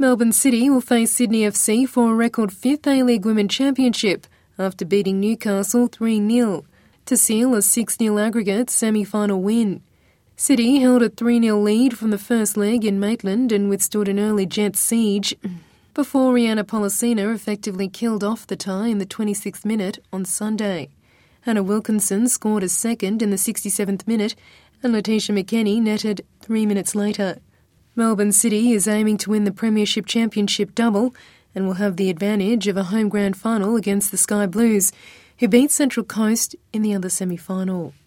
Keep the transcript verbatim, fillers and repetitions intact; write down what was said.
Melbourne City will face Sydney F C for a record fifth A-League Women Championship after beating Newcastle three nil to seal a six nil aggregate semi-final win. City held a three nil lead from the first leg in Maitland and withstood an early Jets siege before Rihanna Policina effectively killed off the tie in the twenty-sixth minute on Sunday. Hannah Wilkinson scored a second in the sixty-seventh minute and Letitia McKennie netted three minutes later. Melbourne City is aiming to win the Premiership Championship double and will have the advantage of a home grand final against the Sky Blues, who beat Central Coast in the other semi-final.